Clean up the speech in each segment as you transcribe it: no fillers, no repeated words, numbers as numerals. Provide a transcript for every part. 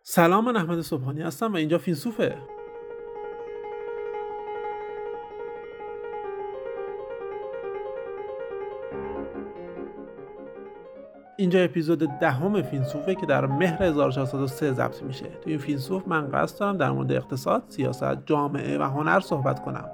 سلام، من احمد صبحانی هستم و اینجا فیلسوفه. اینجا اپیزود 10 فیلسوفه که در مهر 1403 ضبط میشه. توی این فیلسوف من قصد دارم در مورد اقتصاد، سیاست، جامعه و هنر صحبت کنم.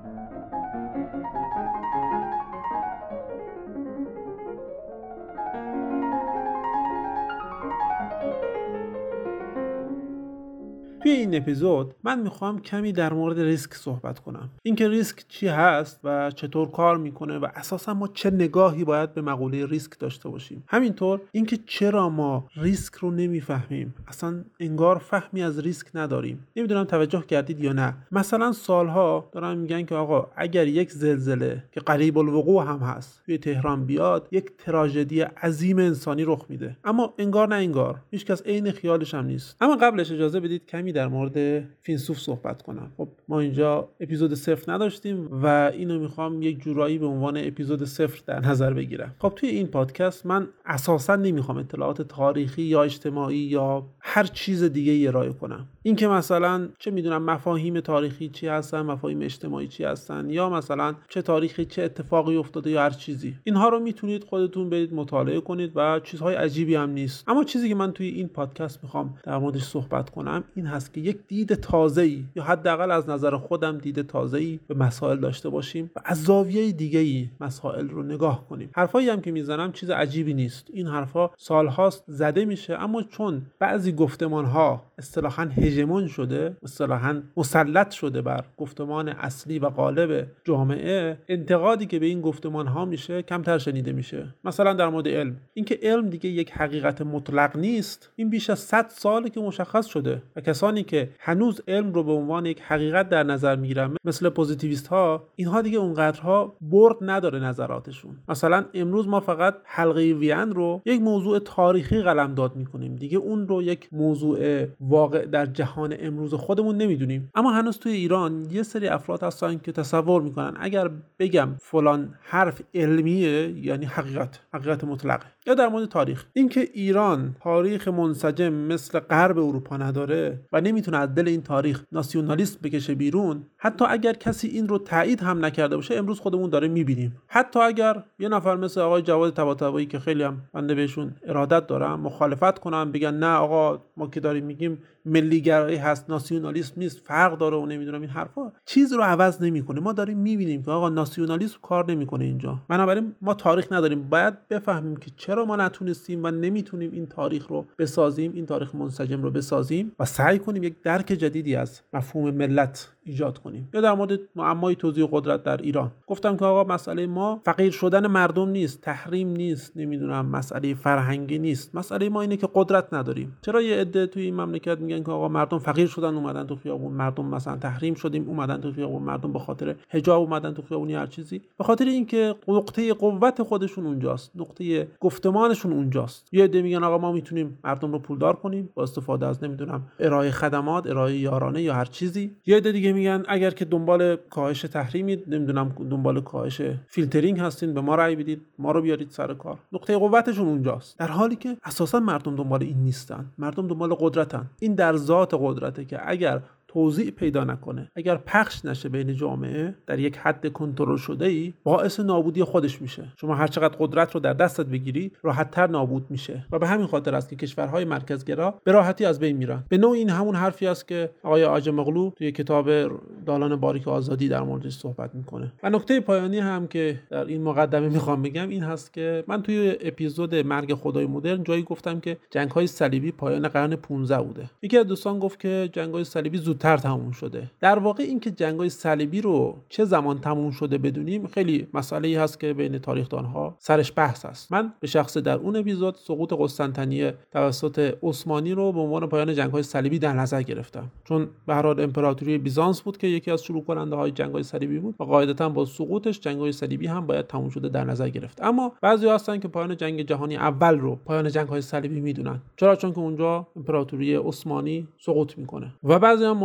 توی این اپیزود من میخوام کمی در مورد ریسک صحبت کنم. اینکه ریسک چی هست و چطور کار میکنه و اساسا ما چه نگاهی باید به مقوله ریسک داشته باشیم. همینطور اینکه چرا ما ریسک رو نمیفهمیم، اصلا انگار فهمی از ریسک نداریم. نمیدونم توجه کردید یا نه. مثلا سالها دارن میگن که آقا اگر یک زلزله که قریب الوقوع هم هست توی تهران بیاد، یک تراژدی عظیم انسانی رخ میده. اما انگار نه انگار، هیچکس عین خیالش هم نیست. اما قبلش اجازه بدید کمی در مورد فیلسوف صحبت کنم. خب ما اینجا اپیزود 0 نداشتیم و اینو میخوام یک جورایی به عنوان اپیزود 0 در نظر بگیرم. خب توی این پادکست من اساسا نمیخوام اطلاعات تاریخی یا اجتماعی یا هر چیز دیگه ارائه کنم. اینکه مثلا چه میدونم مفاهیم تاریخی چی هستن، مفاهیم اجتماعی چی هستن، یا مثلا چه تاریخی چه اتفاقی افتاده یا هر چیزی، اینها رو میتونید خودتون برید مطالعه کنید و چیزهای عجیبی هم نیست. اما چیزی که من توی این پادکست میخوام در موردش صحبت کنم این هست که یک دید تازه‌ای یا حداقل از نظر خودم دید تازه‌ای به مسائل داشته باشیم و از زاویه دیگه‌ای مسائل رو نگاه کنیم. حرفایی هم که میزنم چیز عجیبی نیست. این حرفا سالهاست زده میشه، اما چون بعضی گفتمان‌ها اصطلاحاً هژمون شده، اصطلاحاً مسلط شده بر گفتمان اصلی و غالب جامعه، انتقادی که به این گفتمان‌ها میشه کمتر شنیده میشه. مثلا در مورد علم، اینکه علم دیگه یک حقیقت مطلق نیست، این بیش از 100 ساله که مشخص شده و کسانی که هنوز علم رو به عنوان یک حقیقت در نظر میگیرن مثل پوزیتیویست ها، اینها دیگه اونقدرها برد نداره نظراتشون. مثلا امروز ما فقط حلقه وین رو یک موضوع تاریخی قلمداد میکنیم، دیگه اون رو یک موضوع واقع در جهان امروز خودمون نمیدونیم. اما هنوز توی ایران یه سری افراد هستن که تصور میکنن اگر بگم فلان حرف علمیه یعنی حقیقت مطلقه. یا در مورد تاریخ، اینکه ایران تاریخ منسجم مثل غرب اروپا نداره و نمیتونه از دل این تاریخ ناسیونالیسم بکشه بیرون، حتی اگر کسی این رو تایید هم نکرده باشه امروز خودمون داره میبینیم. حتی اگر یه نفر مثل آقای جواد طباطبایی که خیلی هم بنده بهشون ارادت دارم مخالفت کنن، بگن نه آقا ما که داریم میگیم ملی گرایی هست، ناسیونالیسم نیست، فرق داره و نمیدونم این حرفا، چیز رو عوض نمیکنه. ما داریم میبینیم که آقا ناسیونالیسم کار نمیکنه اینجا. بنابراین ما تاریخ نداریم، باید بفهمیم که چرا ما نتونستیم و نمیتونیم این تاریخ رو بسازیم، این تاریخ منسجم رو بسازیم و سعی کنیم یک درک جدیدی از مفهوم ملت ایجاد کنیم. یا در مورد معمای توزیع قدرت در ایران گفتم که آقا مسئله ما فقیر شدن مردم نیست، تحریم نیست، نمیدونم مسئله فرهنگی نیست، مسئله ما اینه که قدرت نداریم. چرا یه عده توی این مملکت میگن که آقا مردم فقیر شدن اومدن تو خیابون، مردم مثلا تحریم شدیم اومدن تو خیابون، مردم به خاطر حجاب اومدن تو خیابون، هر چیزی، به خاطر اینکه نقطه قوت خودشون اونجاست، نقطه گفتمانشون اونجاست. یه عده میگن آقا ما میتونیم مردم رو پولدار کنیم با استفاده از نمیدونم ارائه خدمات، ارائه یارانه یا هر چیزی. یه عده دیگه میگن اگر که دنبال کاهش تحریمید، نمیدونم دنبال کاهش فیلترینگ هستین، به ما رأی بدید، ما رو بیارید سر کار. نقطه قوتشون اونجاست، در حالی که اساسا مردم دنبال این نیستن، مردم دنبال قدرتن. این در ذات قدرته که اگر توزیع پیدا نکنه، اگر پخش نشه بین جامعه در یک حد کنترل شده‌ای، باعث نابودی خودش میشه. شما هر چقدر قدرت رو در دستت بگیری راحت‌تر نابود میشه و به همین خاطر است که کشورهای مرکزگرا به راحتی از بین میرن. به نوعی این همون حرفی است که آقای عاجمقلو توی کتاب دالان باریک آزادی در موردش صحبت میکنه. و نکته پایانی هم که در این مقدمه میخوام بگم این هست که من توی اپیزود مرگ خدای مدرن جایی گفتم که جنگ‌های صلیبی پایان قرن 15 بوده. یکی از دوستان گفت که جنگ‌های صلیبی زودتر تموم شده. در واقع این که جنگ‌های صلیبی رو چه زمان تموم شده بدونیم خیلی مسئله‌ای هست که بین تاریخ‌دان‌ها سرش بحث است. من به شخص در اون اپیزود سقوط قسطنطنیه توسط عثمانی رو به عنوان پایان جنگ‌های صلیبی در نظر گرفتم، چون به هر حال امپراتوری بیزانس بود که یکی از شروع کننده‌های جنگ‌های صلیبی بود و قاعدتاً با سقوطش جنگ‌های صلیبی هم باید تموم شده در نظر گرفت. اما بعضی هستن که پایان جنگ جهانی اول رو پایان جنگ‌های صلیبی میدونن. چرا؟ چون که اونجا امپراتوری عثمانی سقوط میکنه. و بعضی هم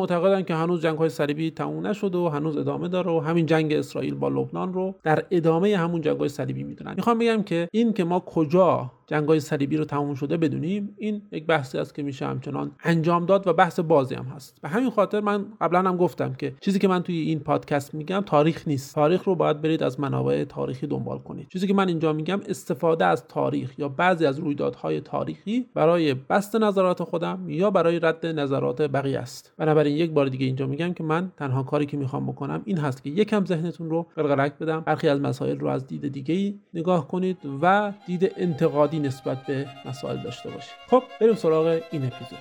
معتقدن که هنوز جنگ‌های صلیبی تموم نشده و هنوز ادامه داره و همین جنگ اسرائیل با لبنان رو در ادامه همون جنگ‌های صلیبی میدونن. میخوام بگم که این که ما کجا جنگ‌های صلیبی رو تموم شده بدونیم، این یک بحثی است که میشه همچنان انجام داد و بحث بازی هم هست. به همین خاطر من قبلا هم گفتم که چیزی که من توی این پادکست میگم تاریخ نیست. تاریخ رو باید برید از منابع تاریخی دنبال کنید. چیزی که من اینجا میگم استفاده از تاریخ یا بعضی از رویدادهای تاریخی برای بسط نظرات خودم یا برای رد نظرات بقیه است. بنابراین یک بار دیگه اینجا میگم که من تنها کاری که میخوام بکنم این هست که یکم ذهنتون رو قلقلک بدم، برخی از مسائل رو از دید دیگه‌ای نگاه کنید و دید انتقادی نسبت به مسائل داشته باشید. خب بریم سراغ این اپیزود.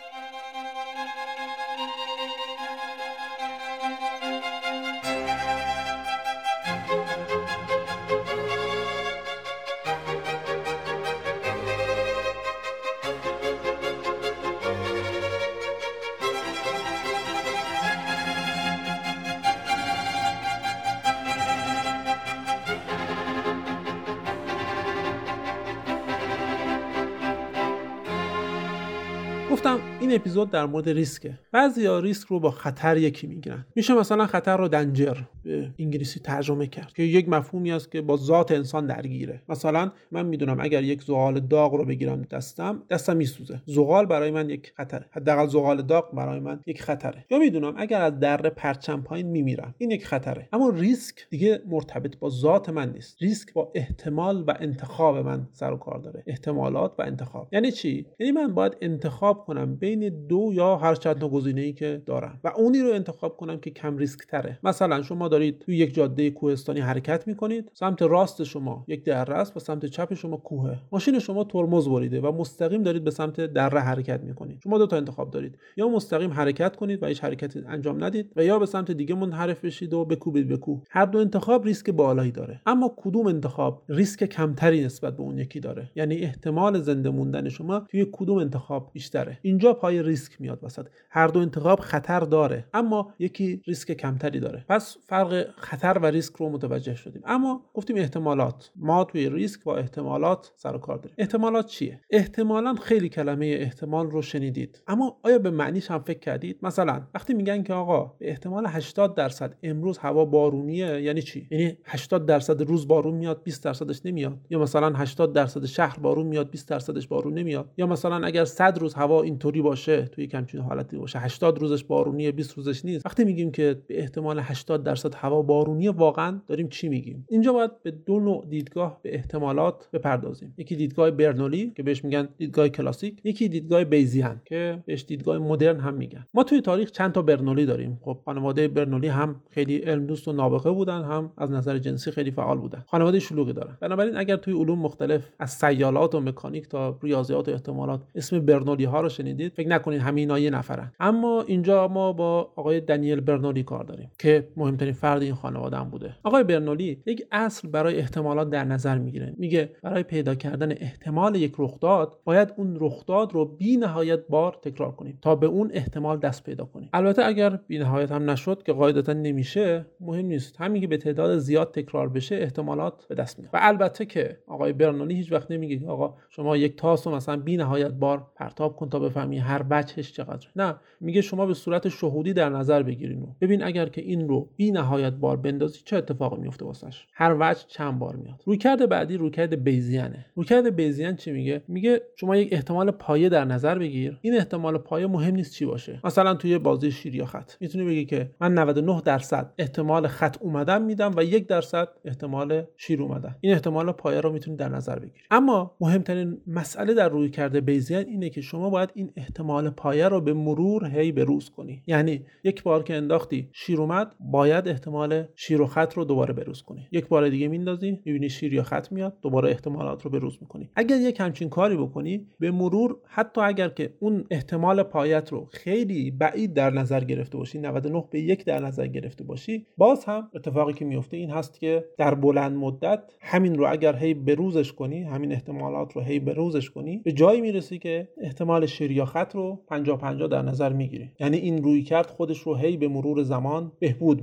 گفتم این اپیزود در مورد ریسکه. بعضیا ریسک رو با خطر یکی میگیرن. میشه مثلا خطر رو دنجر به انگلیسی ترجمه کرد که یک مفهومی است که با ذات انسان درگیره. مثلا من میدونم اگر یک زغال داغ رو بگیرم دستم میسوزه. زغال برای من یک خطره. حداقل زغال داغ برای من یک خطره. یا میدونم اگر از دره پرچم پایین میمیرم. این یک خطره. اما ریسک دیگه مرتبط با ذات من نیست. ریسک با احتمال و انتخاب من سر و کار داره. احتمالات و انتخاب. یعنی چی؟ یعنی من باید انتخاب کنم بین دو یا هر چند تا گزینه‌ای که دارم و اونی رو انتخاب کنم که کم ریسک تره. مثلا شما دارید توی یک جاده کوهستانی حرکت میکنید، سمت راست شما یک دره است و سمت چپ شما کوهه. ماشین شما ترمز بریده و مستقیم دارید به سمت دره حرکت میکنید. شما دو تا انتخاب دارید، یا مستقیم حرکت کنید و هیچ حرکتی انجام ندید و یا به سمت دیگه منحرف بشید و بکوبید به کوه. هر دو انتخاب ریسک بالایی داره، اما کدوم انتخاب ریسک کمتری نسبت به اون یکی داره؟ یعنی احتمال زنده موندن شما توی کدوم انتخاب بیشتره؟ اینجا پای ریسک میاد وسط. هر دو انتخاب خطر داره، اما یکی ریسک کمتری داره. پس فرق خطر و ریسک رو متوجه شدیم. اما گفتیم احتمالات. ما توی ریسک با احتمالات سر و کار داریم. احتمالات چیه؟ احتمالاً خیلی کلمه احتمال رو شنیدید، اما آیا به معنیش هم فکر کردید؟ مثلا وقتی میگن که آقا به احتمال 80% امروز هوا بارونیه، یعنی چی؟ یعنی 80% روز بارون میاد، 20%ش نمیاد. یا مثلا 80% شهر بارون میاد، 20%ش بارون نمیاد. یا مثلا اگر 100 روز هوا اینطوری باشه، توی همچین حالتی باشه، 80 روزش بارونیه، 20 روزش نیست. وقتی میگیم که به احتمال 80% هوا بارونیه، واقعا داریم چی میگیم؟ اینجا باید به دو نوع دیدگاه به احتمالات بپردازیم. یکی دیدگاه برنولی که بهش میگن دیدگاه کلاسیک، یکی دیدگاه بیزیان که بهش دیدگاه مدرن هم میگن. ما توی تاریخ چند تا برنولی داریم. خب خانواده برنولی هم خیلی علم دوست و نابغه بودن، هم از نظر جنسی خیلی فعال بودن. خانواده شلوغی دارن. بنابراین اگر توی علوم مختلف از سیالات و مکانیک تا ریاضیات و احتمالات اسم برنولی ها رو شنیدید، فکر نکنید همینا یه نفرن. اما اینجا ما با آقای دانیل برنولی کار داریم که مهمترین فرد این خانواده هم بوده. آقای برنولی یک اصل برای احتمالات در نظر میگیره. میگه برای پیدا کردن احتمال یک رخداد باید اون رخداد رو بی‌نهایت بار تکرار کنیم تا به اون احتمال دست پیدا کنیم. البته اگر بی‌نهایت هم نشد که قاعدتا نمیشه، مهم نیست. همین که به تعداد زیاد تکرار بشه احتمالات به دست میاد. و البته که آقای برنولی هیچ وقت نمیگه آقا شما یک تاس رو مثلا بی‌نهایت بار پرتاب کن تا بفهمی هر وجهش چقدر. نه، میگه شما به صورت شهودی در نظر بگیرین و ببین اگر که این رو بی‌نهایت بار بندازی چه اتفاقی میفته واسش. هر وجه چند بار میاد. رویکرد بعدی رویکرد بیزیانه. رویکرد بیزیان چی میگه؟ میگه شما یک احتمال پایه در نظر بگیر. این احتمال پایه مهم نیست چی باشه. مثلا توی بازی شیر یا خط میتونی بگی که من 99% احتمال خط اومدن میدم و 1% احتمال شیر اومدن. این احتمال پایه رو میتونی در نظر بگیری. اما مهمترین مسئله در رویکرد بیزیان اینه که شما باید این احتمال پایه رو به مرور هی بروز کنی. یعنی یک بار که انداختی شیر اومد، باید احتمال شیر و خط رو دوباره بروز کنی. یک بار دیگه میندازی، میبینی شیر یا خط میاد، دوباره احتمالات رو بروز میکنی. اگر یک همچین کاری بکنی، به مرور حتی اگر که اون احتمال پایت رو خیلی بعید در نظر گرفته باشی، 99/1 در نظر گرفته باشی، باز هم اتفاقی که میفته این هست که در بلند مدت همین رو اگر هی بروزش کنی، همین احتمالات رو هی بروزش کنی، به جایی میرسی که احتمال شیر یا خط رو 50-50 در نظر میگیری. یعنی این رویکرد خودش رو هی به مرور زمان بهبود میده،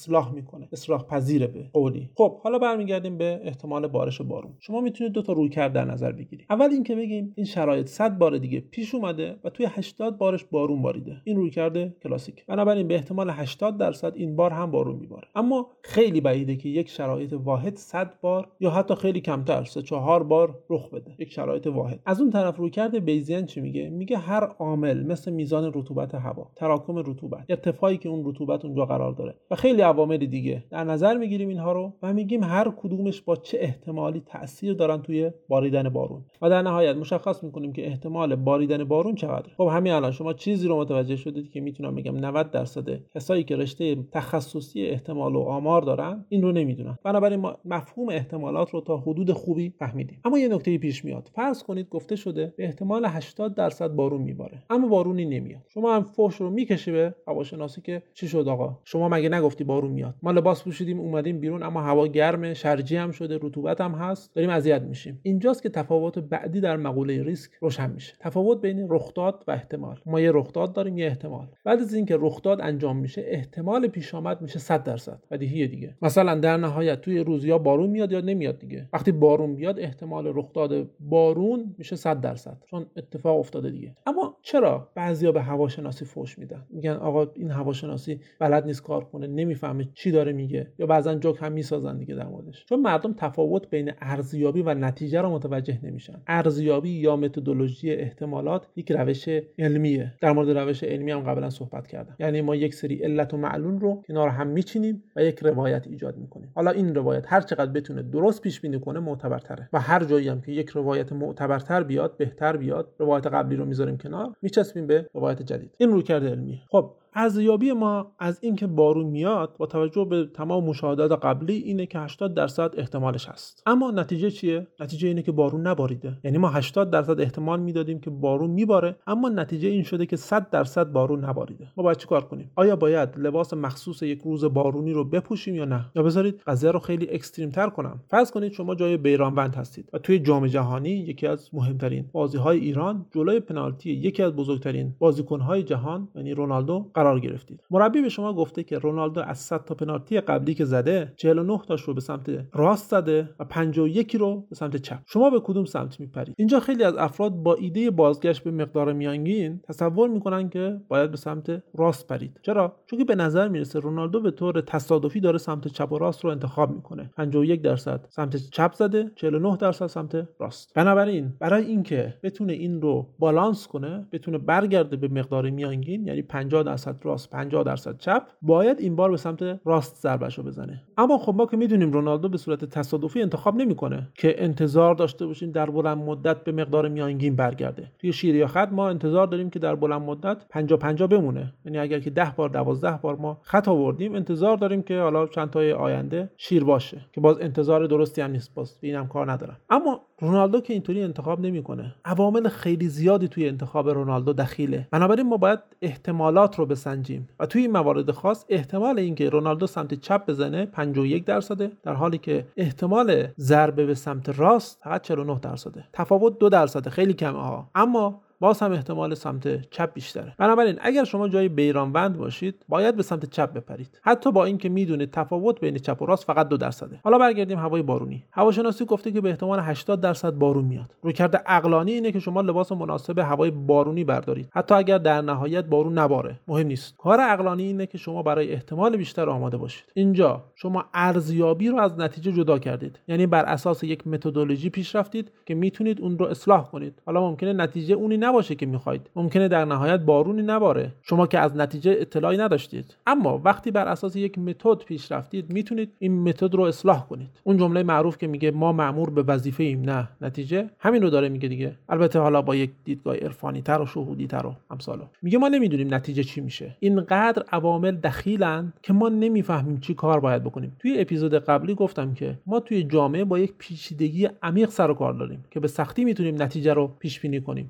اصلاح میکنه، اصلاح پذیره به قولی. خب حالا برمیگردیم به احتمال بارش بارون. شما میتونید دو تا رویکرد در نظر بگیرید. اول اینکه بگیم این شرایط 100 بار دیگه پیش اومده و توی 80 بارش بارون باریده. این رویکرد کلاسیک. بنابراین به احتمال 80% این بار هم بارون میباره. اما خیلی بعیده که یک شرایط واحد 100 بار یا حتی خیلی کمتر 3-4 بار رخ بده. یک شرایط واحد. از اون طرف رویکرد بیزیان چی میگه؟ میگه هر عامل مثل میزان رطوبت هوا، تراکم رطوبت، ارتفاعی که اون رطوبت اونجا قرار داره و خیلی عوامل دیگه در نظر میگیریم اینها رو و میگیم هر کدومش با چه احتمالی تأثیر دارن توی باریدن بارون و در نهایت مشخص میکنیم که احتمال باریدن بارون چقدره. خب همین الان شما چیزی رو متوجه شدید که میتونم بگم 90% کسایی که رشته تخصصی احتمال و آمار دارن این رو نمیدونن. بنابراین ما مفهوم احتمالات رو تا حدود خوبی فهمیدیم. اما یه نکته پیش میاد. فرض کنید گفته شده به احتمال 80% بارون میباره اما بارونی نمیاد. شما هم فحش رو میکشی به هواشناسی که چی شد آقا؟ شما مگه نگفتی بارون میاد؟ ما لباس پوشیدیم اومدیم بیرون اما هوا گرمه، شرجی هم شده، رطوبت هم هست، داریم اذیت میشیم. اینجاست که تفاوت بعدی در مقوله ریسک روشن میشه. تفاوت بین رخداد و احتمال. ما یه رخداد داریم، یه احتمال. بعد از اینکه رخداد انجام میشه احتمال پیش آمد میشه 100%. بدیهیه دیگه. مثلا در نهایت توی روز یا بارون میاد یا نمیاد دیگه. وقتی بارون بیاد احتمال رخداد بارون میشه 100% چون اتفاق افتاده دیگه. اما چرا بعضیا به هواشناسی فحش میدن؟ میگن آقا این هواشناسی بلد نیست کار کنه، نمیفهمه چی داره میگه، یا بعضن جوک هم میسازن دیگه در موردش. چون مردم تفاوت بین ارزیابی و نتیجه رو متوجه نمیشن. ارزیابی یا متدولوژی احتمالات یک روش علمیه. در مورد روش علمی هم قبلا صحبت کردم. یعنی ما یک سری علت و معلول رو کنار هم میچینیم و یک روایت ایجاد میکنیم. حالا این روایت هر چقدر بتونه درست پیش بینی کنه معتبرتره و هر جایی هم که یک روایت معتبرتر بیاد، بهتر بیاد، روایت قبلی رو میذاریم کنار، میچسبیم به روایت جدید. این رویکرد علمی. خب ارزیابی ما از اینکه بارون میاد با توجه به تمام مشاهدات قبلی اینه که 80% احتمالش هست. اما نتیجه چیه؟ نتیجه اینه که بارون نباریده. یعنی ما 80% احتمال میدادیم که بارون میباره اما نتیجه این شده که 100% بارون نباریده. ما باید چیکار کنیم؟ آیا باید لباس مخصوص یک روز بارونی رو بپوشیم یا نه؟ یا بذارید قضیه رو خیلی اکستریم تر کنم. فرض کنید شما جای بیرانوند هستید و توی جام جهانی یکی از مهمترین بازی‌های ایران جلوی پنالتی یکی از بزرگترین بازیکن‌های جهان یعنی رونالدو قرار گرفتید. مربی به شما گفته که رونالدو از 100 تا پنالتی قبلی که زده 49 تاش رو به سمت راست زده و 51 رو به سمت چپ. شما به کدوم سمت میپرید؟ اینجا خیلی از افراد با ایده بازگشت به مقدار میانگین تصور میکنن که باید به سمت راست پرید. چرا؟ چون که به نظر میرسه رونالدو به طور تصادفی داره سمت چپ و راست رو انتخاب میکنه. 51% سمت چپ زده، 49% سمت راست. بنابراین برای اینکه بتونه این رو بالانس کنه، بتونه برگرده به مقدار میانگین، یعنی 50% راست 50% چپ، باید این بار به سمت راست ضربهشو بزنه. اما خب ما که میدونیم رونالدو به صورت تصادفی انتخاب نمیکنه که انتظار داشته باشیم در بلند مدت به مقدار میانگین برگرده. توی شیر یا خط ما انتظار داریم که در بلند مدت 50-50 بمونه. یعنی اگر که 10 بار 12 بار ما خط آوردیم انتظار داریم که حالا چند تای آینده شیر باشه که باز انتظار درستی هم نیست، باز اینم کار ندارم. اما رونالدو که اینطوری انتخاب نمیکنه. عوامل خیلی زیادی توی انتخاب رونالدو دخیله. بنابراین ما باید احتمالات رو بسنجیم و توی این موارد خاص احتمال اینکه رونالدو سمت چپ بزنه 51%، در حالی که احتمال ضربه به سمت راست فقط 49%. تفاوت 2% خیلی کمه ها. اما باز هم احتمال سمت چپ بیشتره. بنابراین اگر شما جای بیرانوند باشید باید به سمت چپ بپرید، حتی با اینکه میدونید تفاوت بین چپ و راست فقط 2%. حالا برگردیم هوای بارونی. هواشناسی گفته که به احتمال 80% بارون میاد. رویکرد عقلانی اینه که شما لباس مناسب هوای بارونی بردارید، حتی اگر در نهایت بارون نباره، مهم نیست. کار عقلانی اینه که شما برای احتمال بیشتر آماده باشید. اینجا شما ارزیابی رو از نتیجه جدا کردید، یعنی بر اساس یک متدولوژی پیش رفتید که میتونید اون رو اصلاح کنید. حالا ممکنه نتیجه اونی نباشه که میخواید، ممکنه در نهایت بارونی نباره، شما که از نتیجه اطلاعی نداشتید. اما وقتی بر اساس یک متد پیش رفتید میتونید این متد رو اصلاح کنید. اون جمله معروف که میگه ما مأمور به وظیفه ایم نه نتیجه، همین رو داره میگه دیگه. البته حالا با یک دیدگاه عرفانی تر و شهودی تر و امثالو. میگه ما نمیدونیم نتیجه چی میشه. اینقدر عوامل دخیلن که ما نمیفهمیم چی کار باید بکنیم. توی اپیزود قبلی گفتم که ما توی جامعه با یک پیچیدگی عمیق سر و کار داریم که به سختی میتونیم نتیجه رو پیش بینی کنیم. اما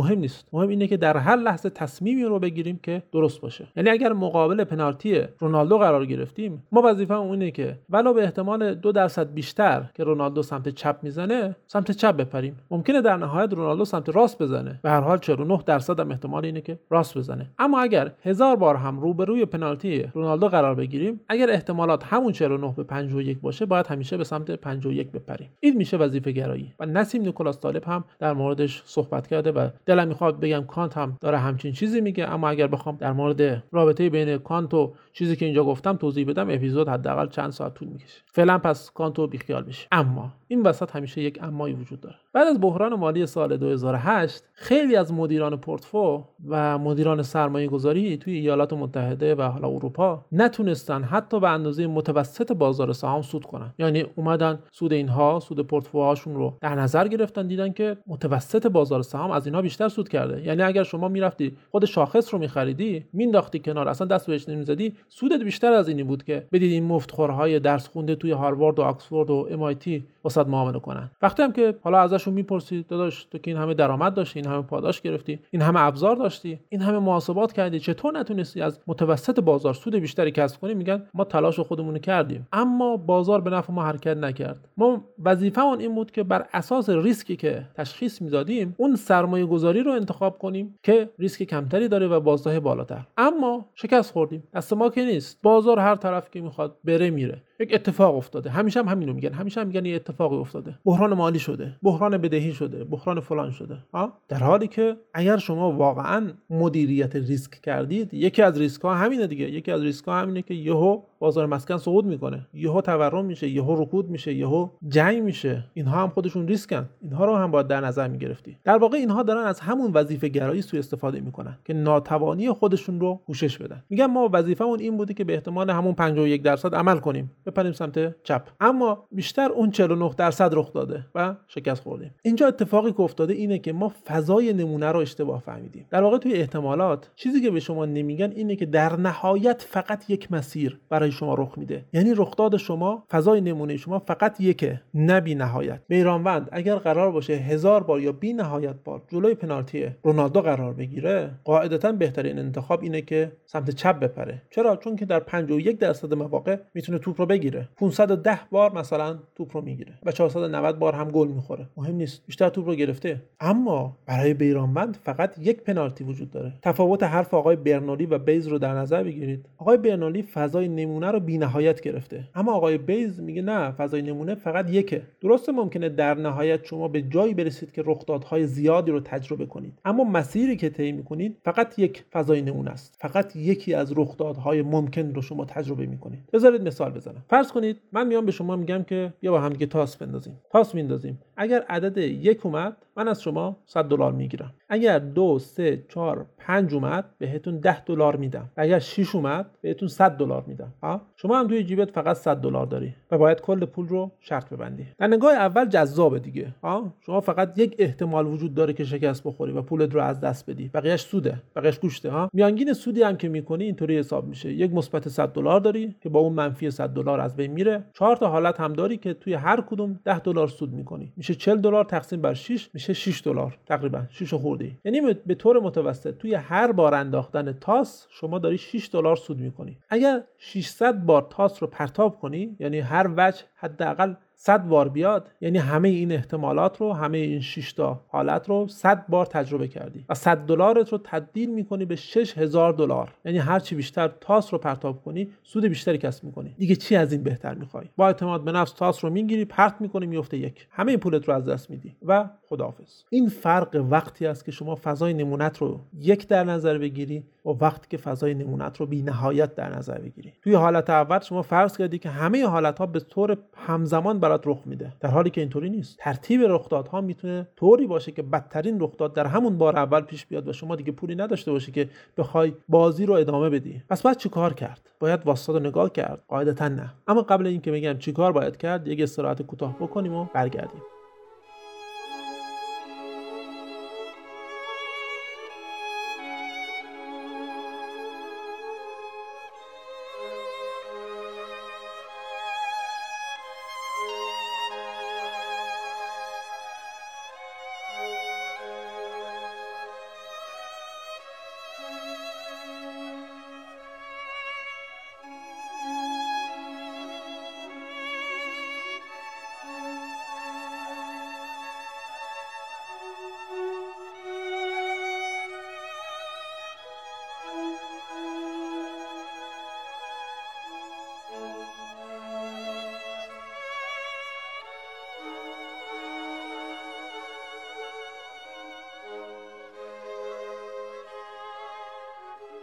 مهم نیست. مهم اینه که در هر لحظه تصمیمی رو بگیریم که درست باشه. یعنی اگر مقابل پنالتی رونالدو قرار گرفتیم، ما وظیفه‌مون اینه که ولو به احتمال 2% بیشتر که رونالدو سمت چپ میزنه، سمت چپ بپریم. ممکنه در نهایت رونالدو سمت راست بزنه. به هر حال 49% هم احتمال اینه که راست بزنه. اما اگر 1000 بار هم روبروی پنالتی رونالدو قرار بگیریم، اگر احتمالات همون 49 به 51 باشه، باید همیشه به سمت 51 بپریم. این میشه وظیفه گرایی. و نسیم نیکولاس طالب هم در موردش صحبت کرده و دلم میخواد بگم کانت هم داره همچین چیزی میگه، اما اگر بخوام در مورد رابطه بین کانت و چیزی که اینجا گفتم توضیح بدم، اپیزود حداقل چند ساعت طول میکشه. فعلا پس کانتو بیخیال بشیم. اما این وسط همیشه یک امایی وجود داره. بعد از بحران مالی سال 2008 خیلی از مدیران پورتفو و مدیران سرمایه‌گذاری توی ایالات متحده و حالا اروپا نتونستن حتی به اندازه متوسط بازار سهام سود کنن. یعنی اومدن سود اینها، سود پورتفوهاشون رو در نظر گرفتن، دیدن که متوسط بازار سهام از اینها بیشتر سود کرده. یعنی اگر شما میرفتی خود شاخص رو می‌خریدی، مینداختی کنار، اصلا دست بهش نمی‌زدی، سودت بیشتر از اینی بود که بدید این مفتخورهای درس خونده توی هاروارد و آکسفورد و MIT واسط معامله کنن. وقتی هم که حالا ازشون میپرسید داداش تو که این همه درآمد داشتی، این همه پاداش گرفتی، این همه ابزار داشتی، این همه محاسبات کردی، چطور نتونستی از متوسط بازار سود بیشتری کسب کنی؟ میگن ما تلاش خودمون کردیم اما بازار به نفع ما حرکت نکرد. ما وظیفه‌مون این بود که بر اساس ریسکی که تشخیص میدادیم اون سرمایه گذاری رو انتخاب کنیم که ریسک کمتری داره و بازده بالاتر. اما شکست خوردیم. دست ما که نیست. بازار هر طرف که میخواد بره میره. یک اتفاق افتاده. همیشه هم همینو میگن. همیشه هم میگن یه اتفاقی افتاده. بحران مالی شده، بحران بدهی شده، بحران فلان شده. در حالی که اگر شما واقعا مدیریت ریسک کردید، یکی از ریسک ها همینه دیگه. یکی از ریسک ها همینه که یهو بازار مسکن صعود میکنه، یهو تورم میشه، یهو رکود میشه، یهو جنگ میشه. اینها هم خودشون ریسکن. اینها رو هم باید در نظر میگرفتی. در واقع اینها دارن از همون وظیفه گرایی سوء استفاده میکنن که ناتوانی خودشون رو پوشش بدن. میگن ما وظیفمون این بوده که به احتمال همون 51% عمل کنیم، بپریم سمت چپ. اما بیشتر اون 49% رخ داده و شکست خوردیم. اینجا اتفاقی که افتاده اینه که ما فضای نمونه رو اشتباه فهمیدیم. در واقع توی احتمالات چیزی که به شما نمیگن اینه که در نهایت فقط یک مسیر برای شما رخ میده. یعنی رخداد شما، فضای نمونه شما فقط یکه، نه بی نهایت. بیرانوند اگر قرار باشه 1000 بار یا بی نهایت بار جلوی پنالتی رونالدو قرار بگیره، قاعدتاً بهترین انتخاب اینه که سمت چپ بپره. چرا؟ چون که در 51% مواقع میتونه توپ رو بگیره. 510 بار مثلا توپ رو میگیره و 490 بار هم گل میخوره. مهم نیست، بیشتر توپ رو گرفته. اما برای بیرانوند فقط یک پنالتی وجود داره. تفاوت حرف آقای برنولی و بیز رو در نظر بگیرید. آقای برنولی فضای نمونه رو بی‌نهایت گرفته، اما آقای بیز میگه نه، فضای نمونه فقط یکه. درسته ممکنه در نهایت شما به جایی برسید که رخدادهای زیادی رو تجربه کنید، اما مسیری که طی می‌کنید فقط یک فضای نمونه است. فقط یکی از رخدادهای ممکن رو شما تجربه می‌کنید. بذارید مثال بزنم. فرض کنید من میام به شما میگم که بیا با هم دیگه تاس بندازیم. تاس میندازیم. اگر عدد 1 اومد، من از شما $100 میگیرم. اگر 2 3 4 5 اومد، بهتون $10 میدم. اگر 6 اومد، بهتون $100 میدم. شما هم توی جیبت فقط $100 داری و باید کل پول رو شرط ببندی. در نگاه اول جذابه دیگه. شما فقط یک احتمال وجود داره که شکست بخوری و پولت رو از دست بدی. بقیه‌اش سوده، بقیه‌اش گوشته. میانگین سودی هم که میکنی اینطوری حساب میشه. یک مثبت $100 داری که با اون منفی $100 از بین میره. 4 تا حالت هم داری که توی هر کدوم $10 سود میکنی. میشه $40 تقسیم بر 6 میشه $6 تقریبا 6 خوردی. یعنی به طور متوسط توی هر بار انداختن تاس شما داری $6 سود میکنی. اگر 600 بار تاس رو پرتاب کنی، یعنی هر وجه حداقل 100 بار بیاد، یعنی همه این احتمالات رو، همه این 6 تا حالت رو 100 بار تجربه کردی و $100 رو تبدیل میکنی به $6000. یعنی هر چی بیشتر تاس رو پرتاب کنی سود بیشتری کسب میکنی. دیگه چی از این بهتر میخوای؟ با اعتماد به نفس تاس رو میگیری، پرت میکنی، میفته یک، همه پولت رو از دست میدی و خداحافظ. این فرق وقتی است که شما فضای نمونت رو یک در نظر بگیری و وقتی که فضای نمونت رو بی نهایت در نظر بگیری. توی حالت اول شما فرض کردی که همه حالت‌ها به طور همزمان برات رخ میده، در حالی که اینطوری نیست. ترتیب رخدادها میتونه طوری باشه که بدترین رخداد در همون بار اول پیش بیاد و شما دیگه پولی نداشته باشی که بخوای بازی رو ادامه بدی. پس باید چیکار کرد؟ باید واسطه رو نگاه کرد؟ قاعدتاً نه. اما قبل اینکه بگم چیکار باید کرد، یک استراحت کوتاه بکنیم و برگردیم.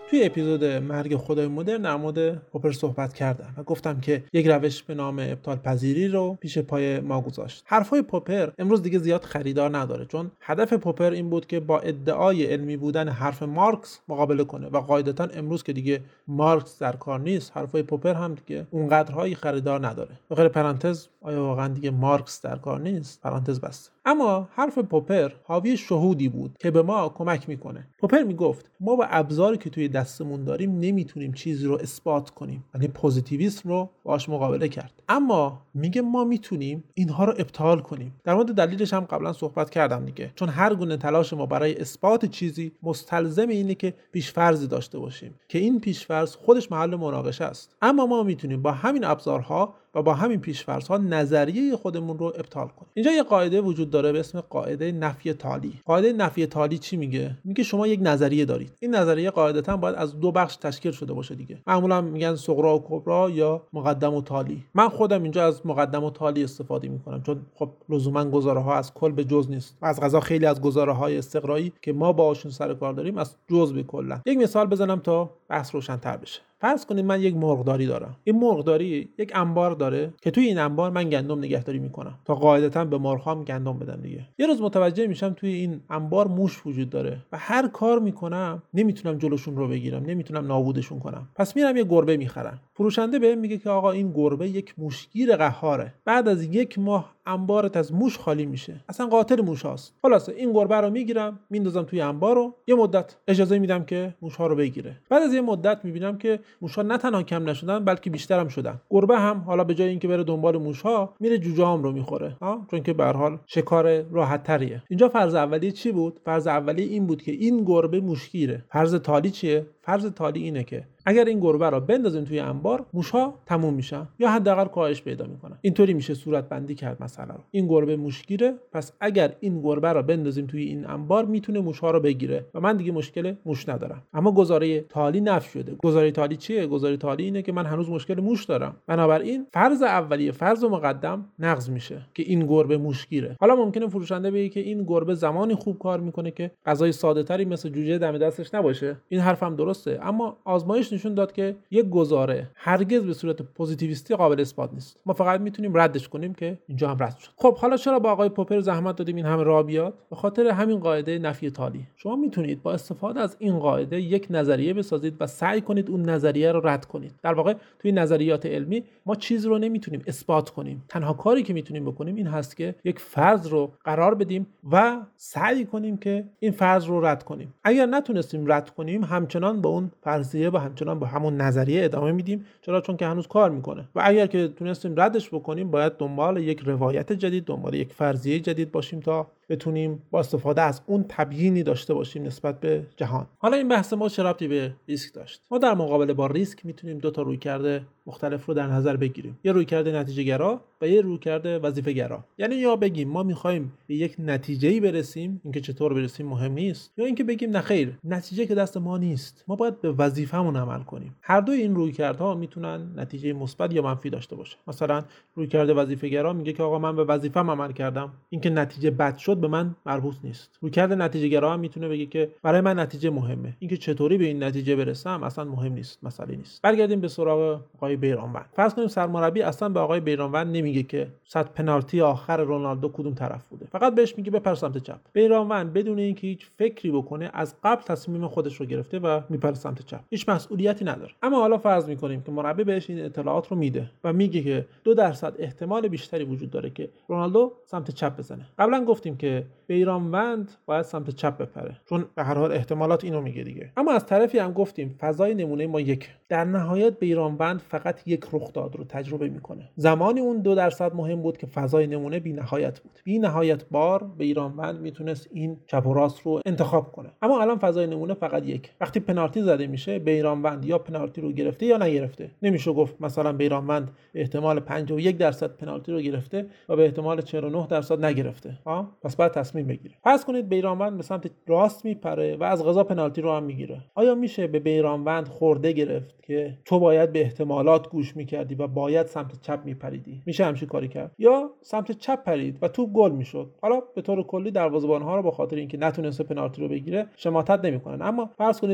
توی اپیزود مرگ خدای مدرن در مورد پوپر صحبت کردم و گفتم که یک روش به نام ابطال پذیری رو پیش پای ما گذاشت. حرفای پوپر امروز دیگه زیاد خریدار نداره، چون هدف پوپر این بود که با ادعای علمی بودن حرف مارکس مقابله کنه و قاعدتاً امروز که دیگه مارکس در کار نیست، حرفای پوپر هم دیگه اونقدرهایی خریدار نداره. بخیر پرانتز، آیا واقعا دیگه مارکس در کار نیست؟ پرانتز بسته. اما حرف پوپر حاوی شهودی بود که به ما کمک میکنه. پوپر میگفت ما با ابزاری که توی دستمون داریم نمیتونیم چیزی رو اثبات کنیم، یعنی پوزیتیویسم رو باهاش مقابله کرد، اما میگه ما میتونیم اینها رو ابطال کنیم. در مورد دلیلش هم قبلا صحبت کردم دیگه، چون هر گونه تلاش ما برای اثبات چیزی مستلزم اینه که پیش‌فرضی داشته باشیم که این پیش‌فرض خودش محل مناقشه است. اما ما میتونیم با همین ابزارها و با همین پیش‌فرض‌ها نظریه خودمون رو ابطال کنیم. اینجا یه قاعده وجود داره به اسم قاعده نفی تالی. قاعده نفی تالی چی میگه؟ میگه شما یک نظریه دارید. این نظریه قاعدتاً باید از دو بخش تشکیل شده باشه دیگه. معمولا میگن صغرا و کبرا یا مقدم و تالی. من خودم اینجا از مقدم و تالی استفاده میکنم، چون خب لزوما گزاره‌ها از کل به جز نیست. از قضا خیلی از گزاره‌های استقرایی که ما باهاشون سر کار داریم از جز به کلا. یک مثال بزنم تا بحث روشن‌تر بشه. فرض کنید من یک مرغداری دارم. این مرغداری یک انبار داره که توی این انبار من گندم نگهداری میکنم تا قاعدتاً به مرغ‌هام گندم بدم دیگه. یه روز متوجه میشم توی این انبار موش وجود داره و هر کار میکنم نمیتونم جلوشون رو بگیرم، نمیتونم نابودشون کنم. پس میرم یه گربه میخرم. فروشنده بهم میگه که آقا این گربه یک موشگیر قهاره. بعد از یک ماه انبارت از موش خالی میشه. اصلا قاتل موشاست. خلاصه این گربه رو میگیرم، میندازم توی انبار و یه مدت اجازه میدم که موش‌ها رو بگیره. بعد از یه مدت میبینم که موش‌ها نه تنها کم نشدن بلکه بیشتر هم شدن. گربه هم حالا به جای اینکه بره دنبال موش‌ها میره جوجه‌ام رو میخوره، چون که به هر حال شکار راحت‌تریه. اینجا فرض اولیه چی بود؟ فرض اولیه این بود که این گربه موشگیره. فرض تالی چیه؟ فرض تالی اینه که اگر این گربه رو بندازیم توی انبار، موش‌ها تموم میشن یا حداقل کاهش پیدا میکنن. اینطوری میشه صورت بندی کرد مثلا رو. این گربه موشگیره، پس اگر این گربه رو بندازیم توی این انبار میتونه موش‌ها رو بگیره و من دیگه مشکل موش ندارم. اما گزاره تالی نفی شده. گزاره تالی چیه؟ گزاره تالی اینه که من هنوز مشکل موش دارم. بنابراین فرض اولیه، فرض مقدم نقض میشه که این گربه موشگیره. حالا ممکنه فروشنده بگه که این گربه زمانی خوب کار میکنه که غذای ساده‌تری مثل جوجه دم دستش نباشه. این حرفم درسته، اما آزمایش نشون داد که یک گزاره هرگز به صورت پوزیتیویستی قابل اثبات نیست. ما فقط میتونیم ردش کنیم که اینجا هم رد شد. خب حالا چرا با آقای پوپر زحمت دادیم این همه راه بیاد؟ به خاطر همین قاعده نفی تالی. شما میتونید با استفاده از این قاعده یک نظریه بسازید و سعی کنید اون نظریه رو رد کنید. در واقع توی نظریات علمی ما چیزی رو نمیتونیم اثبات کنیم. تنها کاری که میتونیم بکنیم این هست که یک فرض رو قرار بدیم و سعی کنیم که این فرض رو رد کنیم. اگر نتونستیم رد کنیم، همچنان با اون فرضیه و همچنان با همون نظریه ادامه میدیم، چون که هنوز کار میکنه. و اگر که تونستیم ردش بکنیم، باید دنبال یک روایت جدید، دنبال یک فرضیه جدید باشیم تا بتونیم با استفاده از اون تبیینی داشته باشیم نسبت به جهان. حالا این بحث ما چه ربطی به ریسک داشت؟ ما در مقابله با ریسک میتونیم دو تا رویکرد مختلف رو در نظر بگیریم. یه رویکرد نتیجه گرا و یه رویکرد وظیفه گرا. یعنی یا بگیم ما میخوایم به یک نتیجه‌ای برسیم، اینکه چطور برسیم مهم نیست، یا اینکه بگیم نه خیر، نتیجه که دست ما نیست، ما باید به وظیفه‌مون عمل کنیم. هر دوی این رویکردها میتونن نتیجه مثبت یا منفی داشته باشه. مثلا رویکرد وظیفه گرا میگه که آقا من به وظیفه‌م عمل کردم، اینکه نتیجه بد شد به من مربوط نیست. رویکرد نتیجه گرا هم میتونه بگه که برای من نتیجه مهمه، اینکه چطوری به این نتیجه برسم اصلا مهم نیست، مسئله نیست. برگردیم به سراغ آقای بیرانوند. فرض کنیم سرمربی اصلا به آقای بیرانوند نمیگه که صد پنالتی آخر رونالدو کدوم طرف بوده، فقط بهش میگه بپر سمت چپ. بیرانوند بدون اینکه هیچ فکری بکنه از قبل تصمیم خودش رو گرفته و میپره سمت چپ، هیچ مسئولیتی نداره. اما حالا فرض میکنیم که مربی بهش این اطلاعات رو میده و میگه که 2% احتمال بیشتری وجود داره که رونالدو سمت چپ بزنه. قبلا گفتیم که بیرانوند باید سمت چپ بپره، چون به هر حال احتمالات اینو میگه دیگه. اما از طرفی هم گفتیم فضای نمونه ما یک. در نهایت بیرانوند فقط یک رخداد رو تجربه میکنه. زمانی اون 2% مهم بود که فضای نمونه بی‌نهایت بود. بی‌نهایت بار بیرانوند میتونست این چپ و راست رو انتخاب کنه. اما الان فضای نمونه فقط یک. وقتی پنالتی زده میشه، بیرانوند یا پنالتی رو گرفته یا نگرفته. نمیشه گفت مثلا بیرانوند احتمال 51% پنالتی رو گرفته و به احتمال 49% نگرفته. پس باید تصمیم بگیره. فرض کنید بیرانوند به سمت راست میپره و از قضا پنالتی رو هم میگیره. آیا میشه به بیرانوند خورده گرفت که تو باید به احتمالات گوش میکردی و باید سمت چپ میپریدی؟ میشه همچین کاری کرد؟ یا سمت چپ پرید و توپ گل میشد. حالا به طور کلی دروازه‌بان‌ها رو به خاطر اینکه نتونسته پنالتی رو بگیره شماتت نمیکنن. اما فرض کنید ما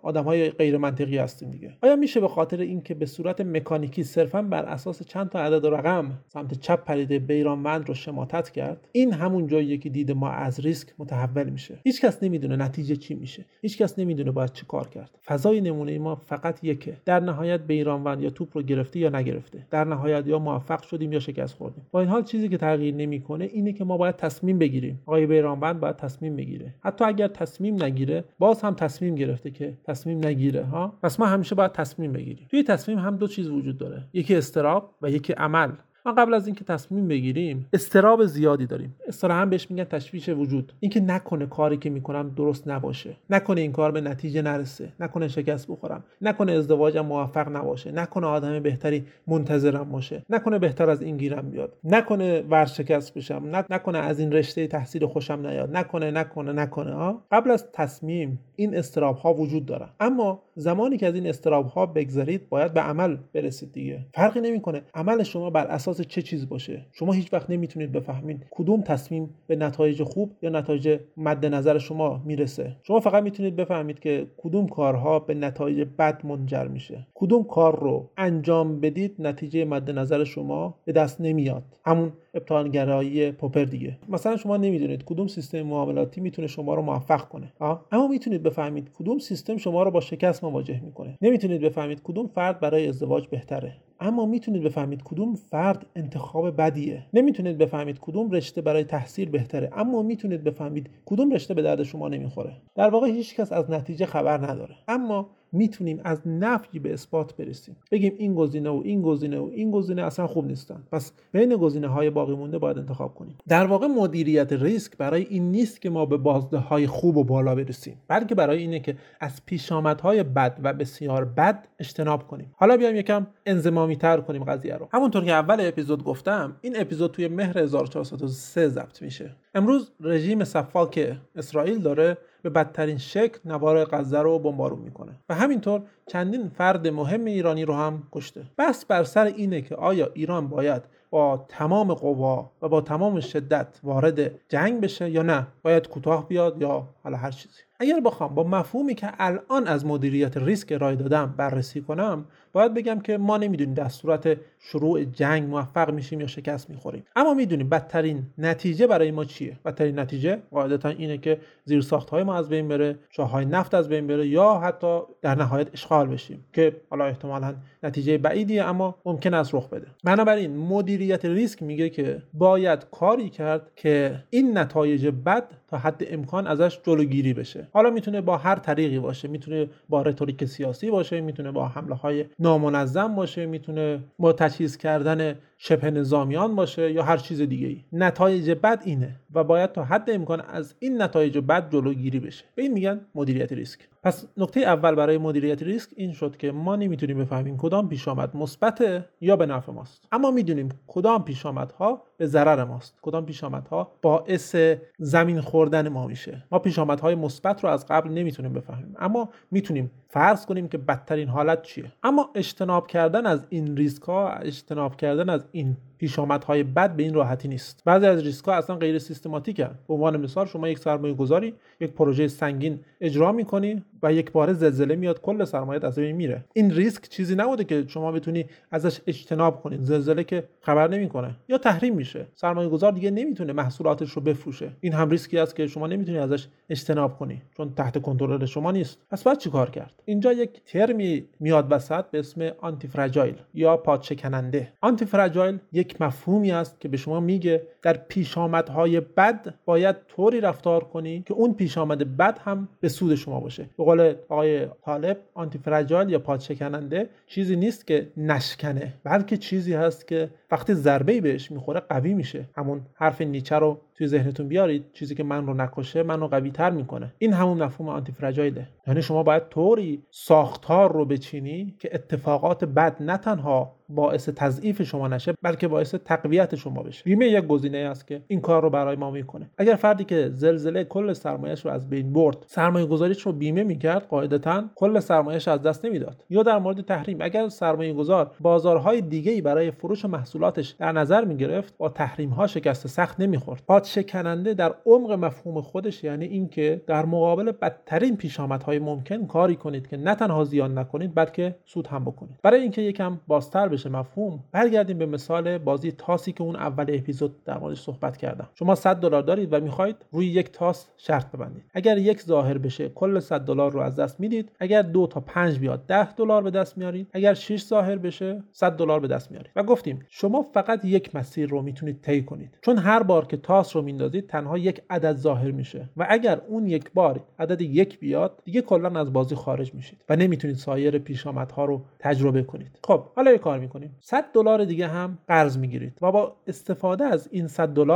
آدم‌های غیر منطقی هستیم دیگه. آیا میشه به خاطر اینکه به صورت مکانیکی صرفاً بر اساس چند تا عدد و رقم سمت چپ پریده بیرانوند رو شماتت کرد؟ این همون جاییه که دید ما از ریسک متحول میشه. هیچکس نمیدونه نتیجه چی میشه. هیچکس نمیدونه باید چه کار کرد. فضای نمونه ما فقط یکه. در نهایت بیرانوند یا توپ رو گرفته یا نگرفته. در نهایت یا موفق شدیم یا شکست خوردیم. با این حال چیزی که تغییر نمیکنه اینه که ما باید تصمیم بگیریم. آقای بیرانوند باید تصمیم بگیره. حتی اگر تصمیم نگیره باز هم تصمیم گرفته که تصمیم نگیره ها. پس ما همیشه باید تصمیم بگیریم. توی تصمیم هم دو چیز وجود داره. یکی اضطراب و یکی عمل. ما قبل از اینکه تصمیم بگیریم اضطراب زیادی داریم. اصطلاحاً بهش میگن تشویش وجود. اینکه نکنه کاری که میکنم درست نباشه، نکنه این کار به نتیجه نرسه، نکنه شکست بخورم، نکنه ازدواجم موفق نباشه، نکنه آدم بهتری منتظرم باشه، نکنه بهتر از این گیرم بیاد، نکنه ورشکست بشم، نکنه از این رشته تحصیل خوشم نیاد، نکنه ها. قبل از تصمیم این اضطراب ها وجود دارن، اما زمانی که از این اضطراب ها بگذرید باید به عمل برسید دیگه. فرقی نمیکنه عمل شما بر اساس چه چیز باشه. شما هیچ وقت نمیتونید بفهمید کدوم تصمیم به نتایج خوب یا نتایج مد نظر شما میرسه. شما فقط میتونید بفهمید که کدوم کارها به نتایج بد منجر میشه. کدوم کار رو انجام بدید نتیجه مد نظر شما به دست نمیاد. همون ابطال‌گرایی پوپر دیگه. مثلا شما نمیدونید کدوم سیستم معاملاتی میتونه شما رو موفق کنه، اما میتونید بفهمید کدوم سیستم شما رو با شکست مواجه میکنه. نمیتونید بفهمید کدوم فرد برای ازدواج بهتره، اما میتونید بفهمید کدوم فرد انتخاب بدیه. نمیتونید بفهمید کدوم رشته برای تحصیل بهتره، اما میتونید بفهمید کدوم رشته به درد شما نمیخوره. در واقع هیچ کس از نتیجه خبر نداره، اما میتونیم از نفی به اثبات برسیم. بگیم این گزینه و این گزینه و این گزینه اصلا خوب نیستن، پس بین گزینه‌های باقی مونده باید انتخاب کنیم. در واقع مدیریت ریسک برای این نیست که ما به بازدههای خوب و بالا برسیم، بلکه برای اینه که از پیشامدهای بد و بسیار بد اجتناب کنیم. حالا بیایم یکم انضمامی‌تر کنیم قضیه رو. همونطور که اول اپیزود گفتم، این اپیزود توی مهر 1403 ضبط میشه. امروز رژیم سفاک اسرائیل داره به بدترین شکل نوار غزه رو بمبارون میکنه و همینطور چندین فرد مهم ایرانی رو هم کشته. بحث بر سر اینه که آیا ایران باید با تمام قوا و با تمام شدت وارد جنگ بشه یا نه، باید کوتاه بیاد یا حالا هر چیزی. اگر بخوام با مفهومی که الان از مدیریت ریسک ارائه دادم بررسی کنم، باید بگم که ما نمیدونیم در صورت شروع جنگ موفق میشیم یا شکست میخوریم، اما میدونیم بدترین نتیجه برای ما چیه. بدترین نتیجه قاعدتا اینه که زیرساخت‌های ما از بین بره، چاهای نفت از بین بره یا حتی در نهایت اشغال بشیم، که حالا احتمالاً نتیجه بعیدیه اما ممکن است رخ بده. بنابراین مدیریت ریسک میگه که باید کاری کرد که این نتایج بد تا حد امکان ازش جلوگیری بشه. حالا میتونه با هر طریقی باشه، میتونه با رتوریک سیاسی باشه، میتونه با حمله‌های نامنظم باشه، میتونه با تجهیز کردن شبه نظامیان باشه یا هر چیز دیگه‌ای. نتایج بد اینه و باید تا حد امکان از این نتایج بد جلوگیری بشه. به این میگن مدیریت ریسک. پس نکته اول برای مدیریت ریسک این شد که ما نمیتونیم بفهمیم کدام پیشامد مثبت یا به نفع ماست، اما میدونیم کدام پیشامدها به ضرر ماست، کدام پیشامدها باعث زمین خوردن ما میشه. ما پیشامدهای مثبت رو از قبل نمیتونیم بفهمیم، اما میتونیم فرض کنیم که بدترین حالت چیه. اما اجتناب کردن از این ریسک ها، اجتناب کردن از این پیشامدهای بد به این راحتی نیست. بعضی از ریسک ها اصلا غیر سیستماتیکن. به عنوان مثال شما یک سرمایه گذاری، یک پروژه سنگین اجرا میکنی و یک بار زلزله میاد کل سرمایه‌ات از بین میره. این ریسک چیزی نبوده که شما بتونی ازش اجتناب کنید. زلزله که خبر نمیکنه یا تحریم میشه، سرمایه گذار دیگه نمیتونه محصولاتش رو بفروشه. این هم ریسکی است که شما نمیتونی ازش اجتناب کنی چون تحت کنترل شما نیست. پس باید چیکار کرد؟ اینجا یک ترمی میاد وسط به اسم آنتی فراجایل یا پادشکننده. آنتی فراجایل یک مفهومی است که به شما میگه در پیشامدهای بد باید طوری رفتار کنی که اون پیشامد بد هم به سود شما باشه. به قول آقای طالب، آنتی فراجایل یا پادشکننده چیزی نیست که نشکنه، بلکه چیزی هست که وقتی ضربه‌ای بهش میخوره قوی میشه. همون حرف نیچه رو توی ذهنتون بیارید، چیزی که من رو نکشه من رو قوی تر میکنه. این همون مفهوم آنتی فراجایله. یعنی شما باید طوری ساختار رو بچینی که اتفاقات بد نه تنها باعث تضعیف شما نشه بلکه باعث تقویت شما بشه. بیمه یک گزینه است که این کار رو برای ما میکنه. اگر فردی که زلزله کل سرمایه‌اش رو از بین برد، سرمایه‌گذاریش رو بیمه میکرد، قاعدتاً کل سرمایه‌اش از دست نمیداد. یا در مورد تحریم، اگر سرمایه‌گذار بازارهای دیگه‌ای برای فروش محصولاتش در نظر میگرفت، با تحریم‌ها شکست سخت نمیخورد. شکننده در عمق مفهوم خودش یعنی اینکه در مقابل بدترین پیشامدهای ممکن کاری کنید که نه تنها زیان نکنید بلکه سود هم بکنید. برای اینکه یکم بازتر بشه مفهوم، برگردیم به مثال بازی تاسی که اون اول اپیزود در موردش صحبت کردم. شما $100 دارید و میخواید روی یک تاس شرط ببندید. اگر یک ظاهر بشه کل $100 رو از دست میدید، اگر 2 تا 5 بیاد $10 به دست میارید، اگر 6 ظاهر بشه $100 به دست میارید. و گفتیم شما فقط یک مسیر رو میتونید طی کنید، چون هر بار که تاس رو میندازید تنها یک عدد ظاهر میشه و اگر اون یک بار عدد 1 بیاد دیگه کلا از بازی خارج میشید و نمیتونید سایر پیشامدها رو تجربه کنید. خب حالا یه کار میکنیم، $100 دیگه هم قرض میگیرید و با استفاده از این $100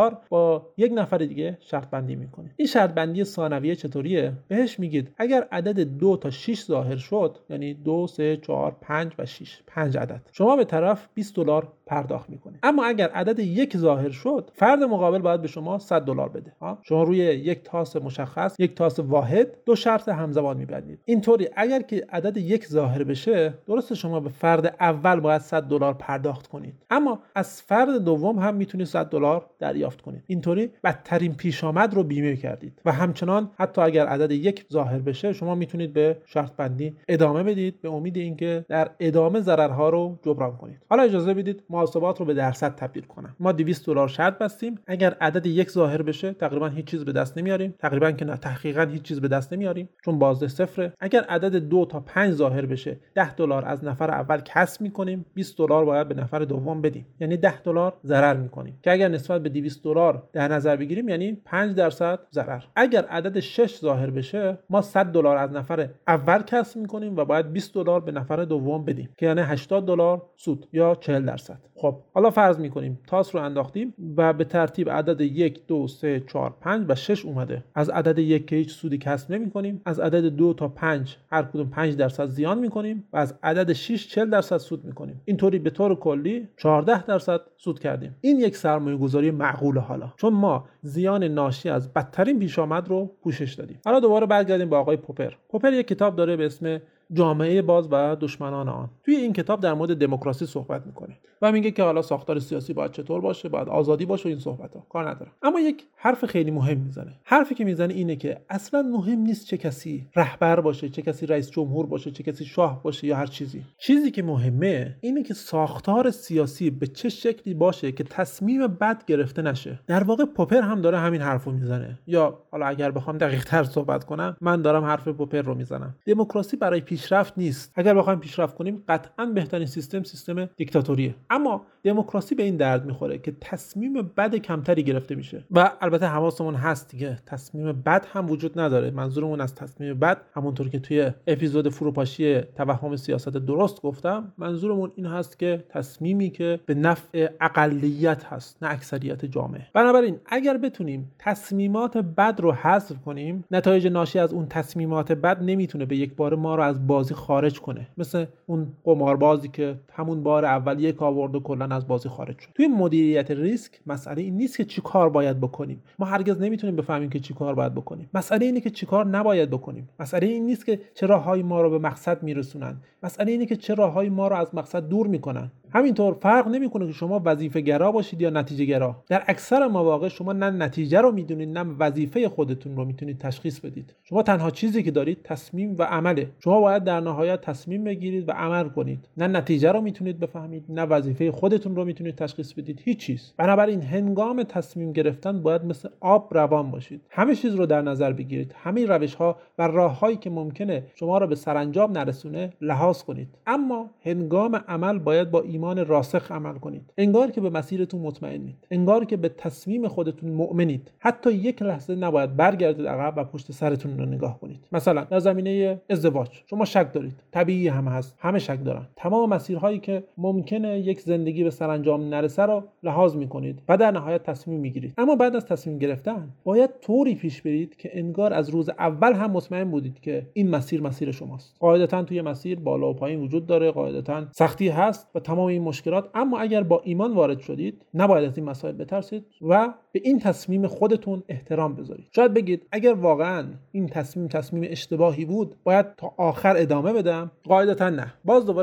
با یک نفر دیگه شرط بندی میکنید. این شرط بندی ثانویه چطوریه؟ بهش میگید اگر عدد 2 تا 6 ظاهر شد، یعنی 2 3 4 5 و 6، 5 عدد، شما به طرف $20 پرداخت میکنید. اما اگر عدد 1 ظاهر شد، فرد مقابل باید به شما $100 بده. شما روی یک تاس مشخص، یک تاس واحد، دو شرط همزمان میبندید. اینطوری اگر که عدد 1 ظاهر بشه، درسته شما به فرد اول باید $100 پرداخت کنید، اما از فرد دوم هم میتونید $100 دریافت کنید. اینطوری بدترین پیشامد رو بیمه کردید و همچنان حتی اگر عدد 1 ظاهر بشه شما میتونید به شرط بندی ادامه بدید به امید اینکه در ادامه ضررها رو جبران کنید. حالا اجازه بدید محاسبات رو به درصد تبدیل کنم. ما $200 شرط بستیم، اگر عدد 1 ظاهر بشه تقریبا هیچ چیز به دست نمیاریم، تقریبا که نه، تحقیقا هیچ چیز به دست نمیاریم چون بازده صفره. اگر عدد 2 تا 5 ظاهر بشه $10 از نفر اول کسب میکنیم، $20 باید به نفر دوم بدیم، یعنی $10 ضرر میکنیم که اگر نسبت به $200 در نظر بگیریم یعنی 5% ضرر. اگر عدد 6 ظاهر بشه ما $100 از نفر اول کسب میکنیم و باید $20 به نفر دوم بدیم که یعنی $80 سود یا 40%. خب حالا فرض میکنیم تاس رو انداختیم و به ترتیب عدد 1 2 3 4 5 و 6 اومده. از عدد 1 که هیچ سودی کسب نمیکنیم، از عدد 2 تا 5 هر کدوم 5% زیان میکنیم و از عدد 6 40% سود میکنیم. اینطوری به طور کلی 14% سود کردیم. این یک سرمایه‌گذاری معقوله حالا، چون ما زیان ناشی از بدترین پیشامد رو پوشش دادیم. حالا دوباره برگردیم به آقای پوپر. پوپر یک کتاب داره به اسم جامعه باز و دشمنان آن. توی این کتاب در مورد دموکراسی صحبت میکنه و میگه که حالا ساختار سیاسی باید چطور باشه، باید آزادی باشه، این صحبت‌ها کار نداره. اما یک حرف خیلی مهم میزنه. حرفی که میزنه اینه که اصلا مهم نیست چه کسی رهبر باشه، چه کسی رئیس جمهور باشه، چه کسی شاه باشه یا هر چیزی. چیزی که مهمه اینه که ساختار سیاسی به چه شکلی باشه که تصمیم بد گرفته نشه. در واقع پوپر هم داره همین حرفو میزنه، یا حالا اگر بخوام دقیق‌تر صحبت کنم من دارم حرف پوپر رو میزنم. دموکراسی برای پیشرفت نیست. اگر بخوایم پیشرفت کنیم قطعاً بهترین سیستم دیکتاتوریه. اما دموکراسی به این درد میخوره که تصمیم بد کمتری گرفته میشه و البته حواسمون هست دیگه تصمیم بد هم وجود نداره. منظورمون از تصمیم بد همونطور که توی اپیزود فروپاشی توهم سیاست درست گفتم، منظورمون این هست که تصمیمی که به نفع اقلیت هست نه اکثریت جامعه. بنابراین اگر بتونیم تصمیمات بد رو حذف کنیم، نتایج ناشی از اون تصمیمات بد نمیتونه به یک بار ما رو از بازی خارج کنه، مثل اون قماربازی که همون بار اول یک آورد و کلا از بازی خارج شد. توی مدیریت ریسک مسئله این نیست که چی کار باید بکنیم. ما هرگز نمیتونیم بفهمیم که چی کار باید بکنیم. مسئله اینه که چی کار نباید بکنیم. مسئله این نیست که چه راههایی ما رو به مقصد میرسونن. مسئله اینه که چه راههایی ما رو از مقصد دور میکنن. همینطور فرق نمیکنه که شما وظیفه گرا باشید یا نتیجه گرا. در اکثر مواقع شما نه نتیجه رو میدونید نه وظیفه خودتون رو میتونید تشخیص بدید. شما تنها چیزی که دارید تصمیم و عمله. شما باید در نهایت تصمیم بگیرید و عمل کنید. نه نتیجه رو میتونید بفهمید، نه وظیفه خودتون رو میتونید تشخیص بدید، هیچ چیز. بنابراین هنگام تصمیم گرفتن باید مثل آب روان باشید. همه چیز رو در نظر بگیرید. همه روش‌ها و راه‌هایی که ممکنه شما رو به سرانجام نرسونه لحاظ کنید. اما هنگام عمل باید با ایمان راسخ عمل کنید. انگار که به مسیرتون مطمئنید. انگار که به تصمیم خودتون مؤمنید. حتی یک لحظه نباید برگردید عقب و پشت سرتون رو نگاه کنید. مثلا در زمینه ازدواج شما شک دارید. طبیعی هم هست. همه شک دارن. تمام مسیرهایی که ممکنه یک زندگی به سرانجام نرسه رو لحاظ میکنید و در نهایت تصمیم میگیرید. اما بعد از تصمیم گرفتن باید طوری پیش برید که انگار از روز اول هم مطمئن بودید که این مسیر شماست. قاعدتاً توی مسیر بالا و پایین وجود داره، قاعدتاً سختی هست و تمام این مشکلات، اما اگر با ایمان وارد شدید نباید از این مسائل بترسید و به این تصمیم خودتون احترام بذارید. شاید بگید اگر واقعاً این تصمیم اشتباهی بود باید تا آخر ادامه بدم. قاعدتاً نه. باز دوباره ما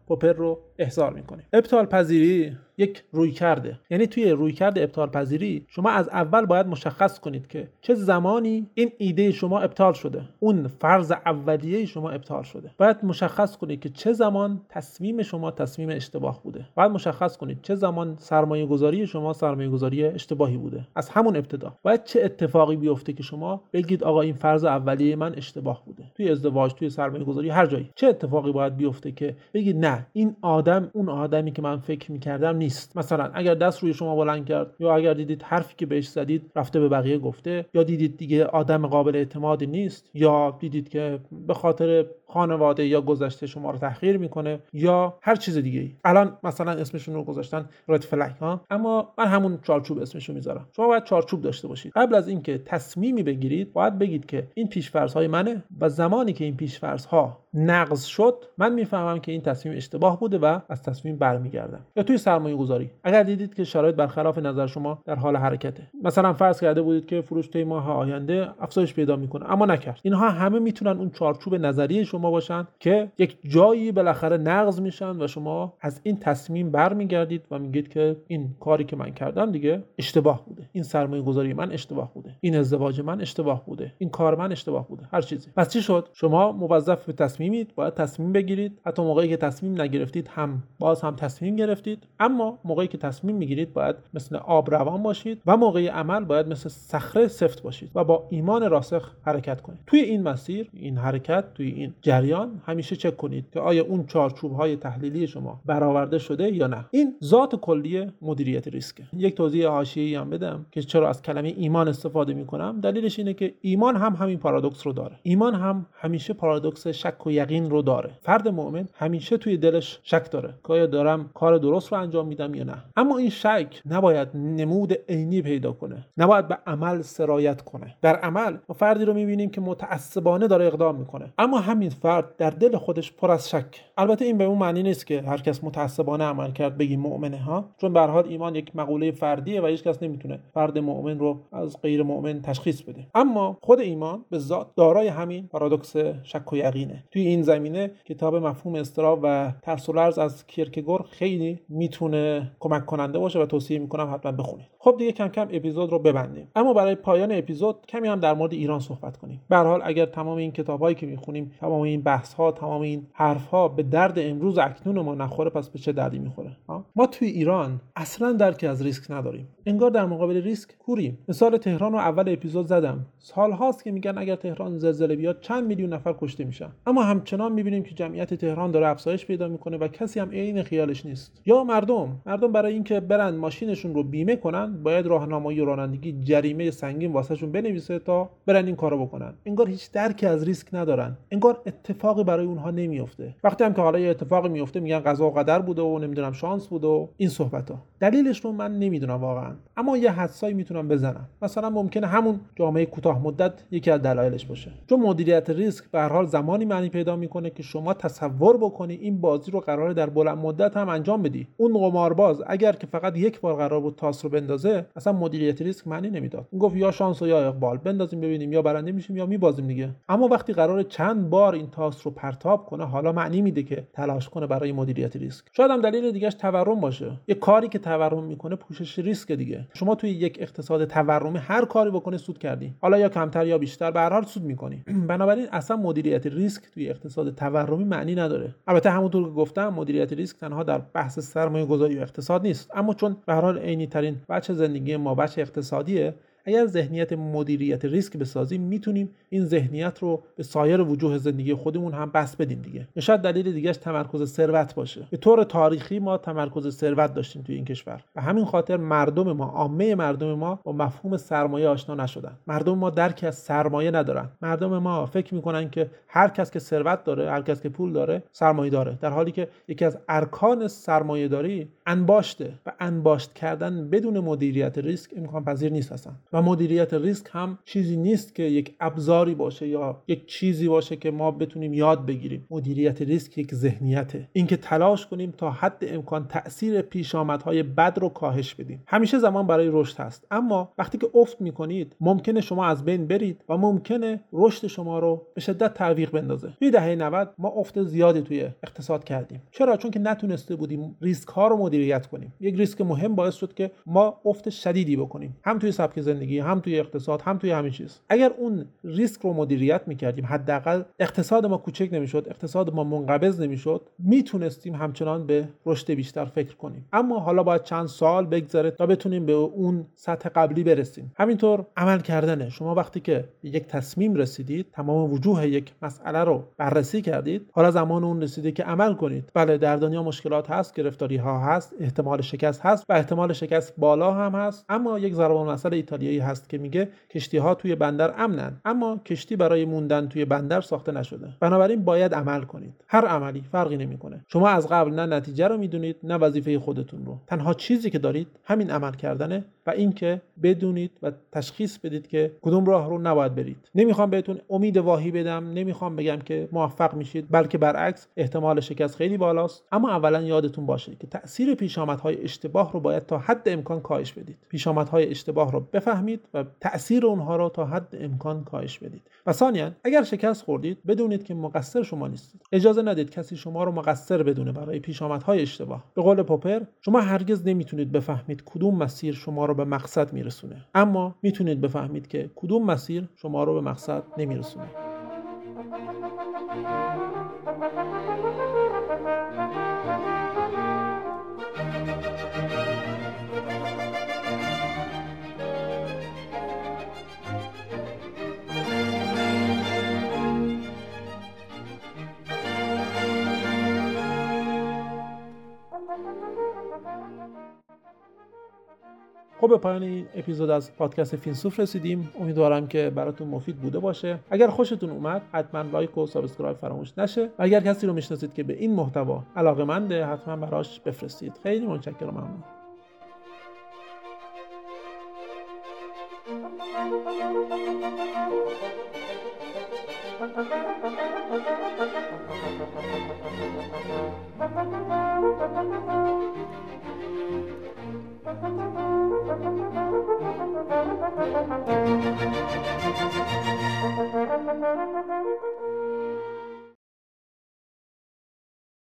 پوپر رو احضار میکنیم. ابطال پذیری یک رویکرده، یعنی توی رویکرد ابطال پذیری شما از اول باید مشخص کنید که چه زمانی این ایده شما ابطال شده، اون فرض اولیه شما ابطال شده. باید مشخص کنید که چه زمان تصمیم شما تصمیم اشتباه بوده. باید مشخص کنید چه زمان سرمایه گذاری شما سرمایه گذاری اشتباهی بوده. از همون ابتدا باید چه اتفاقی بیفته که شما بگید آقا این فرض اولیه من اشتباه بوده. توی ازدواج، توی سرمایه گذاری، هر جایی چه اتفاقی باید بیفته که بگید نه این آدم اون آدمی که من فکر می‌کردم نیست. مثلا اگر دست روی شما بلند کرد، یا اگر دیدید حرفی که بهش زدید رفته به بقیه گفته، یا دیدید دیگه آدم قابل اعتمادی نیست، یا دیدید که به خاطر خانواده یا گذشته شما رو تحقیر میکنه، یا هر چیز دیگه ای. الان مثلا اسمشون رو گذاشتن رد فلگ ها، اما من همون چارچوب اسمشو میذارم. شما باید چارچوب داشته باشید. قبل از اینکه تصمیمی بگیرید باید بگید که این پیش‌فرض‌های منه و زمانی که این پیش‌فرض‌ها نقض شد من میفهمم که این تصمیم اشتباه بوده و از تصمیم برمیگردم. یا توی سرمایه گذاری اگر دیدید که شرایط برخلاف نظر شما در حال حرکته، مثلا فرض کرده بودید که فروش طی ماه آینده افزایش پیدا میکنه اما نکرد، اینها همه میتونن اون چارچوب نظری شما باشن که یک جایی بالاخره نقض میشن و شما از این تصمیم برمیگردید و میگید که این کاری که من کردم دیگه اشتباه بوده، این سرمایه گذاری من اشتباه بوده، این ازدواج من اشتباه بوده، این کار من اشتباه بوده، هر چیزی. پس چی شد؟ شما موظف به تصمیمید، باید تصمیم بگیرید. حتی موقعی که تصمیم نگرفتید هم تصمیم گرفتید، اما موقعی که تصمیم میگیرید باید مثل آب روان باشید و موقعی عمل باید مثل صخره سفت باشید و با ایمان راسخ حرکت کنید. توی این مسیر، این حرکت، توی این جریان همیشه چک کنید که آیا اون چارچوب‌های تحلیلی شما برآورده شده یا نه. این ذات کلی مدیریت ریسک. یک توضیح حاشیه‌ای هم بدم که چرا از کلمه ایمان استفاده می‌کنم. دلیلش اینه که ایمان هم همین پارادوکس رو داره. ایمان هم همیشه پارادوکس شک و یقین رو داره. فرد مؤمن همیشه توی دلش شک داره که آیا دارم کار درست رو انجام میدم یا نه. اما این شک نباید نمود عینی پیدا کنه، نباید به عمل سرایت کنه. در عمل ما فردی رو می‌بینیم که متعصبانه داره اقدام می‌کنه، اما همین فرد در دل خودش پر از شک. البته این به اون معنی نیست که هر کس متعصبانه عمل کرد بگیم مؤمنه ها، چون به هر حال ایمان یک مقوله فردیه و هیچ کس نمیتونه فرد مؤمن رو از غیر مؤمن تشخیص بده. اما خود ایمان به ذات دارای همین پارادوکس شک و یقینه. توی این زمینه کتاب مفهوم اضطراب و ترس و لرز از کیرکگور خیلی میتونه کمک کننده باشه و توصیه میکنم حتما بخونید. خب دیگه کم کم اپیزود رو ببندیم، اما برای پایان اپیزود کمی هم در مورد ایران صحبت کنیم. به هر حال اگر تمام این کتابایی که میخونیم، تمام این بحث‌ها، تمام این حرف‌ها به درد امروز اکنون ما نخوره، پس به چه دردی میخوره؟ ما توی ایران اصلا درکی از ریسک نداریم. انگار در مقابل ریسک کوریم. مثال تهران رو اول اپیزود زدم. سال‌هاست که میگن اگر تهران زلزله بیاد چند میلیون نفر کشته میشن، اما همچنان میبینیم که جمعیت تهران داره افزایش پیدا میکنه و کسی هم عین خیالش نیست. یا مردم برای اینکه برن ماشینشون رو بیمه کنن باید راهنمایی و رانندگی جریمه سنگین واسهشون بنویسه تا برن این کارو بکنن. انگار هیچ درکی از ریسک ندارن، انگار اتفاقی برای اونها نمیفته. وقتی هم که حالا یه اتفاقی میفته میگن قضا و قدر بوده و نمیدونم شانس بوده و این صحبت‌ها. دلیلش رو من نمیدونم واقعا، اما یه حدسایی میتونم بزنم. مثلا ممکنه همون جامعه کوتاه مدت یکی از دلایلش باشه، چون مدیریت ریسک به هر حال زمانی معنی پیدا میکنه که شما تصور بکنی این بازی رو قراره در بلند مدت هم انجام بدی. اون قمارباز اگر که فقط یک بار قرار بود تاس رو بندازه، اصلا مدیریت ریسک معنی نمیداد. میگفت یا شانس و یا اقبال، بندازیم ببینیم یا برنده میشیم یا میبازیم دیگه. اما وقتی قراره چند بار این تاس رو پرتاب کنه، حالا معنی میده که تلاش کنه برای مدیریت ریسک. شاید هم دلیل دیگه‌اش تورم باشه. یه کاری که تورم میکنه پوشش ریسک دیگه. شما توی یک اقتصاد تورمی هر کاری بکنی سود کردی، حالا یا کمتر یا بیشتر، به هر حال سود میکنی. بنابراین اصلا مدیریت ریسک توی اقتصاد تورمی معنی نداره. البته همونطور که گفتم مدیریت ریسک تنها در بحث سرمایه گذاری و اقتصاد نیست، اما چون به هر حال عینی ترین بچه زندگی ما بچه اقتصادیه، اگر ذهنیت مدیریت ریسک بسازیم میتونیم این ذهنیت رو به سایر وجوه زندگی خودمون هم بس بدیم دیگه. یا شاید دلیل دیگه‌اش تمرکز ثروت باشه. به طور تاریخی ما تمرکز ثروت داشتیم توی این کشور و همین خاطر مردم ما، عامه مردم ما با مفهوم سرمایه آشنا نشدن. مردم ما درکی از سرمایه ندارن. مردم ما فکر میکنن که هر کس که ثروت داره، هر کس که پول داره، سرمایه داره، در حالی که یکی از ارکان سرمایه داری انباشته و انباشت کردن بدون مدیریت ریسک امکان پذیر نیست اصلا. و مدیریت ریسک هم چیزی نیست که یک ابزاری باشه یا یک چیزی باشه که ما بتونیم یاد بگیریم. مدیریت ریسک یک ذهنیته، اینکه تلاش کنیم تا حد امکان تأثیر پیشامدهای بد رو کاهش بدیم. همیشه زمان برای رشد هست، اما وقتی که افت میکنید ممکنه شما از بین برید و ممکنه رشد شما رو به شدت تعویق بندازه. توی دهه 90 ما افت زیادی توی اقتصاد کردیم. چرا؟ چون که نتونسته بودیم ریسک ها رو مدیریت کنیم. یک ریسک مهم باعث شد که ما افت شدیدی بکنیم، هم توی سبک زندگی، هم توی اقتصاد، هم توی همه چیز. اگر اون ریسک رو مدیریت میکردیم، حداقل اقتصاد ما کوچک نمیشد، اقتصاد ما منقبض نمیشد، میتونستیم همچنان به رشد بیشتر فکر کنیم. اما حالا باید چند سال بگذره تا بتونیم به اون سطح قبلی برسیم. همینطور عمل کردنه. شما وقتی که به یک تصمیم رسیدید، تمام وجوه یک مسئله رو بررسی کردید، حالا زمان اون رسیده که عمل کنید. بله، در دنیا مشکلات هست، گرفتاری ها هست، احتمال شکست هست و احتمال شکست بالا هم هست، اما یک ضرب المثل ایتالیایی هست که میگه کشتی ها توی بندر امنن، اما کشتی برای موندن توی بندر ساخته نشده. بنابراین باید عمل کنید. هر عملی فرقی نمیکنه. شما از قبل نه نتیجه رو میدونید نه وظیفه خودتون رو. تنها چیزی که دارید همین عمل کردنه و اینکه بدونید و تشخیص بدید که کدوم راه رو نباید برید. نمیخوام بهتون امید واهی بدم، نمیخوام بگم که موفق میشید، بلکه برعکس احتمال شکست خیلی بالاست. اما اولا یادتون باشه که تأثیر پیشامدهای اشتباه رو باید تا حد امکان کاهش بدید. پیشامدهای اشتباه رو بفهمید و تأثیر اونها رو تا حد امکان کاهش بدید. و ثانیاً اگر شکست خوردید بدونید که مقصر شما نیستید. اجازه ندید کسی شما رو مقصر بدونه برای پیشامدهای اشتباه. به قول پوپر، شما هرگز نمیتونید بفهمید کدوم مسیر شما رو به مقصد میرسونه، اما میتونید بفهمید که کدوم مسیر شما رو به مقصد نمیرسونه. خب به پایان این اپیزود از پادکست فیلسوف رسیدیم. امیدوارم که براتون مفید بوده باشه. اگر خوشتون اومد حتما لایک و سابسکرایب فراموش نشه و اگر کسی رو میشناسید که به این محتوا علاقه‌منده حتما براش بفرستید. خیلی متشکرم. ممنون. Thank you.